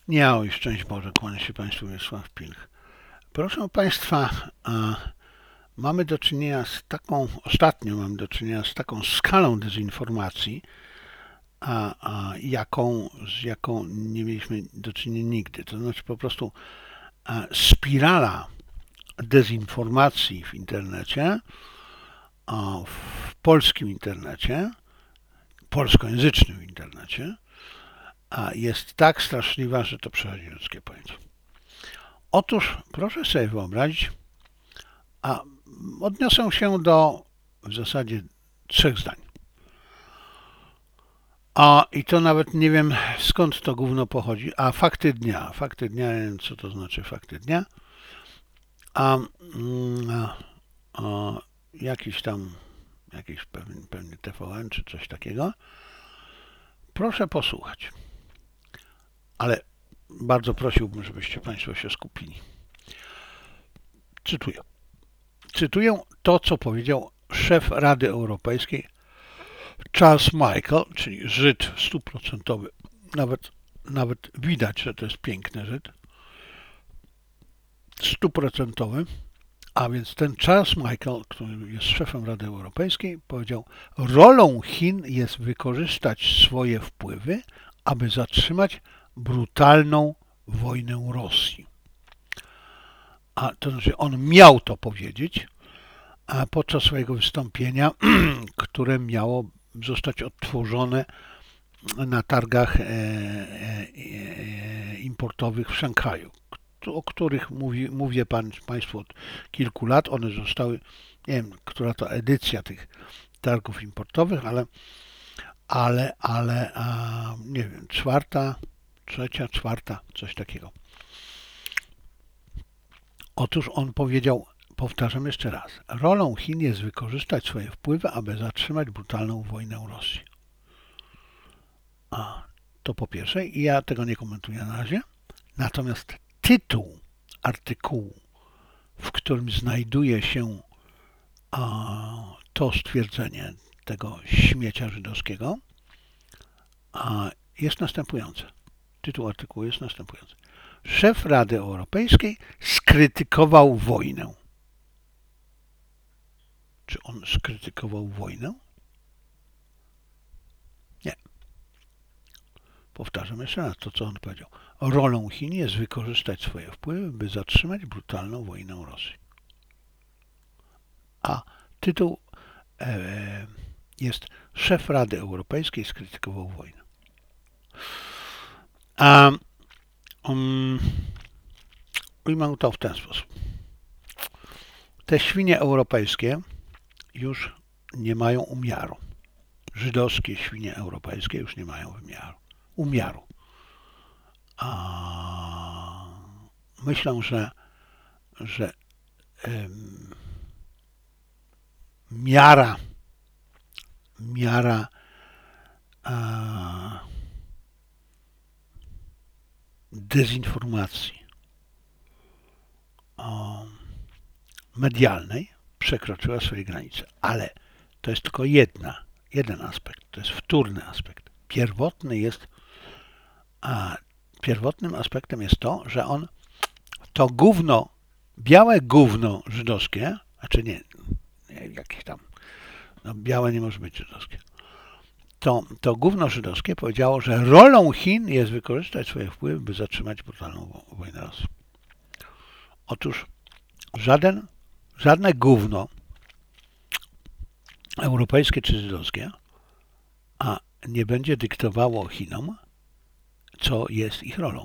Nie, oj, szczęść Boże, kłania się Państwu Wiesław Pilch. Proszę Państwa, mamy do czynienia z ostatnio mamy do czynienia z taką skalą dezinformacji, z jaką nie mieliśmy do czynienia nigdy. To znaczy po prostu spirala dezinformacji w internecie, w polskim internecie, polskojęzycznym internecie, jest tak straszliwa, że to przechodzi ludzkie pojęcie. Otóż proszę sobie wyobrazić, odniosę się do w zasadzie 3 zdań. I to nawet nie wiem, skąd to gówno pochodzi. Fakty dnia. Fakty dnia, nie wiem, co to znaczy fakty dnia. Jakiś pewnie TVN czy coś takiego. Proszę posłuchać. Ale bardzo prosiłbym, żebyście Państwo się skupili. Cytuję to, co powiedział szef Rady Europejskiej Charles Michel, czyli Żyd 100%. Nawet widać, że to jest piękny Żyd. 100%. A więc ten Charles Michel, który jest szefem Rady Europejskiej, powiedział: rolą Chin jest wykorzystać swoje wpływy, aby zatrzymać brutalną wojnę Rosji. To znaczy on miał to powiedzieć podczas swojego wystąpienia, które miało zostać odtworzone na targach importowych w Szanghaju, o których mówię Państwu od kilku lat. One zostały, nie wiem, która to edycja tych targów importowych, ale nie wiem, czwarta, coś takiego. Otóż on powiedział, powtarzam jeszcze raz, rolą Chin jest wykorzystać swoje wpływy, aby zatrzymać brutalną wojnę Rosji. To po pierwsze, i ja tego nie komentuję na razie. Natomiast tytuł artykułu, w którym znajduje się to stwierdzenie tego śmiecia żydowskiego, jest następujący. Tytuł artykułu jest następujący. Szef Rady Europejskiej skrytykował wojnę. Czy on skrytykował wojnę? Nie. Powtarzam jeszcze raz to, co on powiedział. Rolą Chin jest wykorzystać swoje wpływy, by zatrzymać brutalną wojnę Rosji. A tytuł jest szef Rady Europejskiej skrytykował wojnę. Ujmę to w ten sposób. Te świnie europejskie już nie mają umiaru. Żydowskie świnie europejskie już nie mają umiaru. Myślę, że miara dezinformacji medialnej przekroczyła swoje granice. Ale to jest tylko jeden aspekt, to jest wtórny aspekt. Pierwotnym aspektem jest to, że on to gówno, białe gówno żydowskie, znaczy nie jakieś tam, białe nie może być żydowskie, to gówno żydowskie powiedziało, że rolą Chin jest wykorzystać swoje wpływy, by zatrzymać brutalną wojnę Rosji. Otóż żadne gówno europejskie czy żydowskie nie będzie dyktowało Chinom, co jest ich rolą.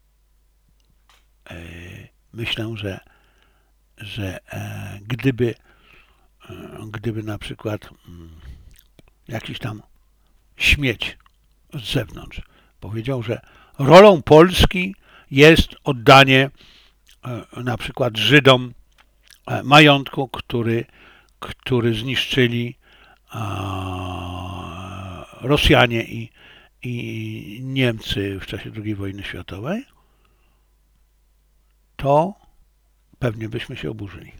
Myślę, że gdyby na przykład jakiś tam śmieć z zewnątrz powiedział, że rolą Polski jest oddanie na przykład Żydom majątku, który zniszczyli Rosjanie i Niemcy w czasie II wojny światowej, to pewnie byśmy się oburzyli.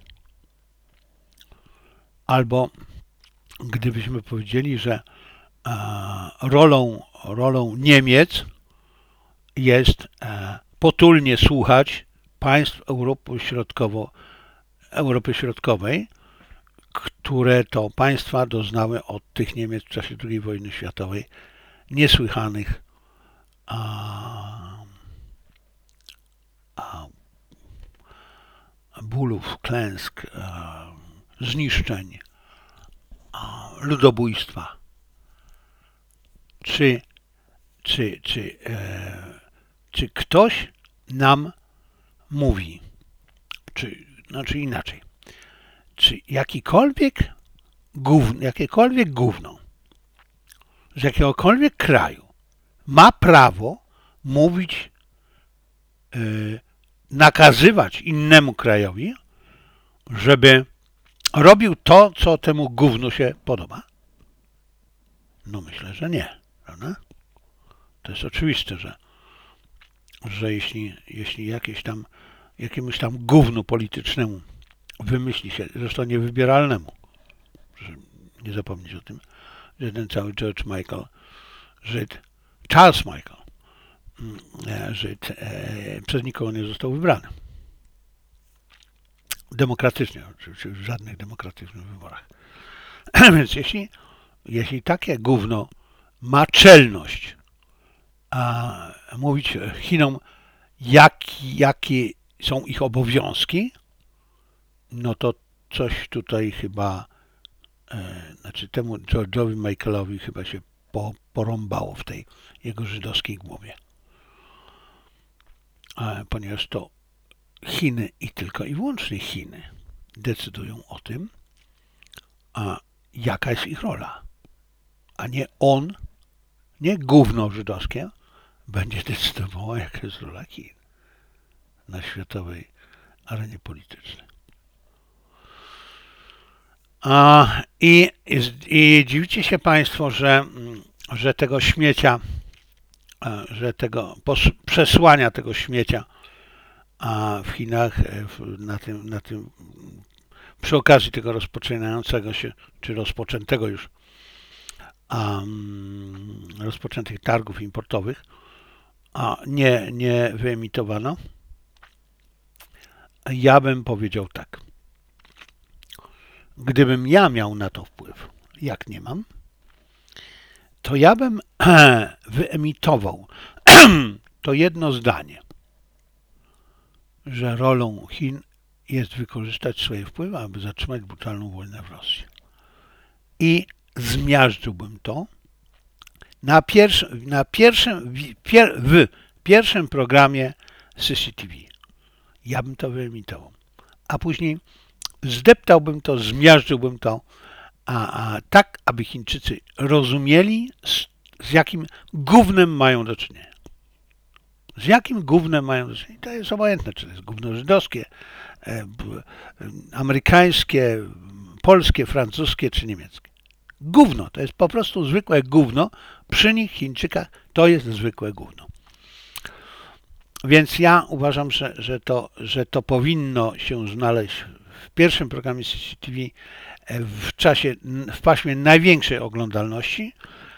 Albo gdybyśmy powiedzieli, że rolą Niemiec jest potulnie słuchać państw Europy Środkowej, które to państwa doznały od tych Niemiec w czasie II wojny światowej niesłychanych bólów, klęsk, zniszczeń, ludobójstwa. Czy ktoś nam mówi, znaczy inaczej, czy jakiekolwiek gówno z jakiegokolwiek kraju ma prawo mówić, nakazywać innemu krajowi, żeby robił to, co temu gównu się podoba? No myślę, że nie, prawda? To jest oczywiste, że jeśli jakiemuś tam gównu politycznemu wymyśli się, zresztą niewybieralnemu, że nie zapomnieć o tym, że ten cały George Michael, Charles Michael, Żyd, przez nikogo nie został wybrany. Demokratycznie, oczywiście w żadnych demokratycznych wyborach. Więc jeśli takie gówno ma czelność mówić Chinom, jakie są ich obowiązki, no to coś tutaj chyba, temu George'owi Michaelowi chyba się porąbało w tej jego żydowskiej głowie. Ponieważ to Chiny i tylko i wyłącznie Chiny decydują o tym, jaka jest ich rola, a nie on, nie gówno żydowskie będzie decydowało, jaka jest rola Chin na światowej arenie politycznej. I dziwicie się Państwo, że tego śmiecia, że tego przesłania tego śmiecia w Chinach na tym przy okazji tego rozpoczynającego się, czy rozpoczętego już rozpoczętych targów importowych, nie wyemitowano. Ja bym powiedział tak. Gdybym ja miał na to wpływ, jak nie mam, to ja bym wyemitował to jedno zdanie, że rolą Chin jest wykorzystać swoje wpływy, aby zatrzymać brutalną wojnę w Rosji. I zmiażdżyłbym to w pierwszym programie CCTV. Ja bym to wyemitował. A później zdeptałbym to, zmiażdżyłbym to, tak, aby Chińczycy rozumieli, z jakim gównem mają do czynienia. Z jakim gównem mają do czynienia. To jest obojętne, czy to jest gówno żydowskie, amerykańskie, polskie, francuskie czy niemieckie. Gówno, to jest po prostu zwykłe gówno. Przy nich, Chińczykach, to jest zwykłe gówno. Więc ja uważam, że to powinno się znaleźć w pierwszym programie CCTV w paśmie największej oglądalności,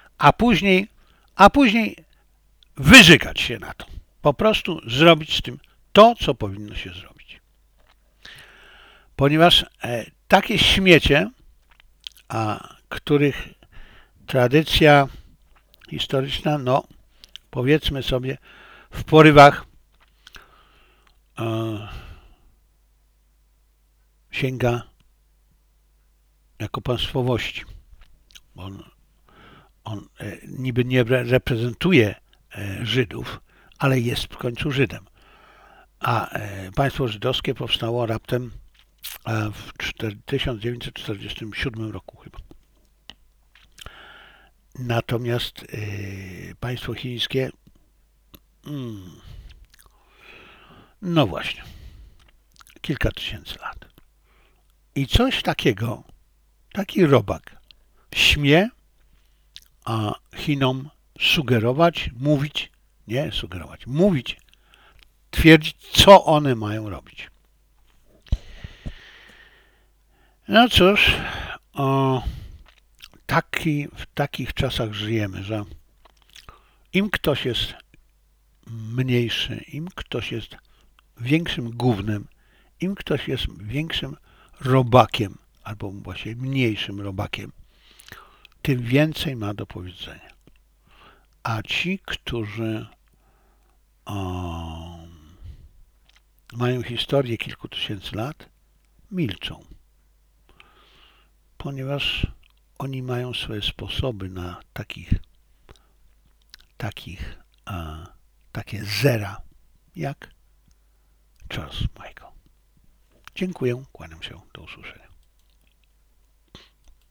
a później wyżygać się na to. Po prostu zrobić z tym to, co powinno się zrobić. Ponieważ takie śmiecie, których tradycja historyczna, no powiedzmy sobie, w porywach sięga jako państwowości. On niby nie reprezentuje Żydów, ale jest w końcu Żydem. A państwo żydowskie powstało raptem w 1947 roku chyba. Natomiast państwo chińskie, no właśnie, kilka tysięcy lat. I coś takiego, taki robak śmie Chinom sugerować, mówić, twierdzić, co one mają robić. No cóż, w takich czasach żyjemy, że im ktoś jest mniejszy, im ktoś jest większym gównem, im ktoś jest większym robakiem, albo właśnie mniejszym robakiem, tym więcej ma do powiedzenia. A ci, którzy mają historię kilku tysięcy lat, milczą, ponieważ oni mają swoje sposoby na takie zera, jak Charles Michael. Dziękuję, kłaniam się, do usłyszenia.